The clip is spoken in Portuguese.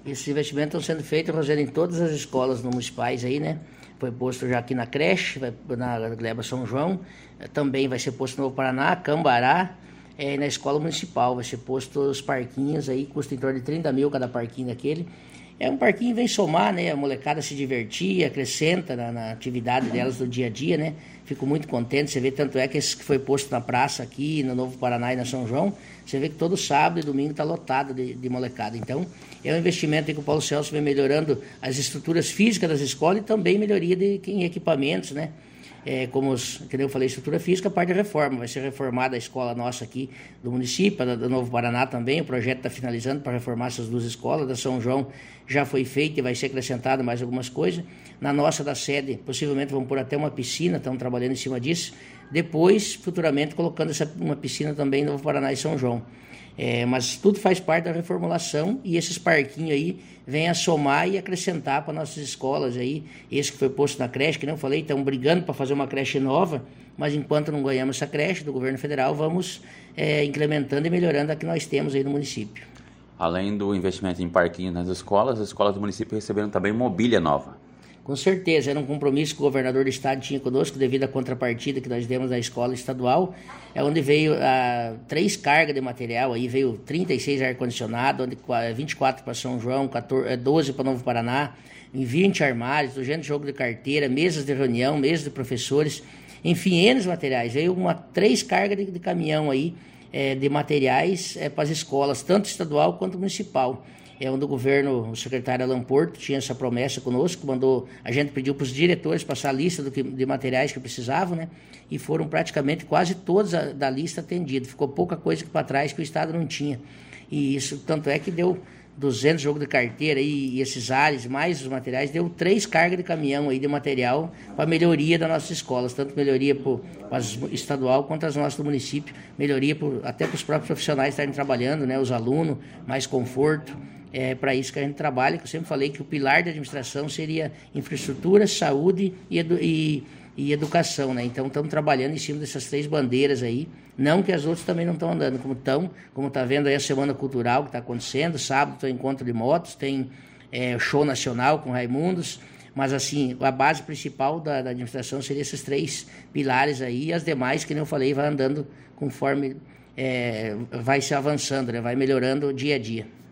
Esses investimentos estão sendo feitos, Rogério, em todas as escolas municipais aí, né? Foi posto já aqui na creche, na Gleba São João, também vai ser posto no Novo Paraná, Cambará, e na escola municipal vai ser posto os parquinhos aí, custa em torno de 30 mil cada parquinho daquele. É um parquinho que vem somar, né? A molecada se divertir, acrescenta na atividade delas do dia a dia, né? Fico muito contente, você vê, tanto é que esse que foi posto na praça aqui, no Novo Paraná e na São João, você vê que todo sábado e domingo está lotado de molecada. Então, é um investimento em que o Paulo Celso vem melhorando as estruturas físicas das escolas e também melhoria em equipamentos, né? Como eu falei, estrutura física, a parte da reforma. Vai ser reformada a escola nossa aqui do município, do Novo Paraná também. O projeto está finalizando para reformar essas duas escolas. Da São João já foi feita e vai ser acrescentado mais algumas coisas. Na nossa da sede, possivelmente vamos pôr até uma piscina, estamos trabalhando em cima disso. Depois, futuramente, colocando uma piscina também no Novo Paraná e São João. Mas tudo faz parte da reformulação e esses parquinhos aí vêm a somar e acrescentar para nossas escolas aí. Esse que foi posto na creche, que não falei, estão brigando para fazer uma creche nova, mas enquanto não ganhamos essa creche do governo federal, vamos incrementando e melhorando a que nós temos aí no município. Além do investimento em parquinhos nas escolas, as escolas do município receberam também mobília nova. Com certeza, era um compromisso que o governador do estado tinha conosco devido à contrapartida que nós demos da escola estadual, onde veio 3 cargas de material, aí veio 36 ar-condicionado, 24 para São João, 12 para Novo Paraná, 20 armários, 200 jogos de carteira, mesas de reunião, mesas de professores, enfim, N materiais. Veio 3 cargas de caminhão aí, de materiais para as escolas, tanto estadual quanto municipal. Onde o governo, o secretário Alan Porto, tinha essa promessa conosco, a gente pediu para os diretores passar a lista de materiais que precisavam, né? E foram praticamente quase todos da lista atendidos. Ficou pouca coisa para trás que o Estado não tinha. E isso, tanto é que deu 200 jogos de carteira e esses ares, mais os materiais, deu 3 cargas de caminhão aí de material para melhoria das nossas escolas, tanto melhoria para estadual quanto as nossas do município, melhoria até para os próprios profissionais estarem trabalhando, né? Os alunos, mais conforto. Para isso que a gente trabalha, que eu sempre falei que o pilar da administração seria infraestrutura, saúde e educação, né? Então estamos trabalhando em cima dessas 3 bandeiras aí, não que as outras também não estão andando, como está vendo aí a Semana Cultural que está acontecendo, sábado tem encontro de motos, tem show nacional com Raimundos, mas assim, a base principal da administração seria esses 3 pilares aí, e as demais, que nem eu falei, vai andando conforme vai se avançando, né? Vai melhorando dia a dia.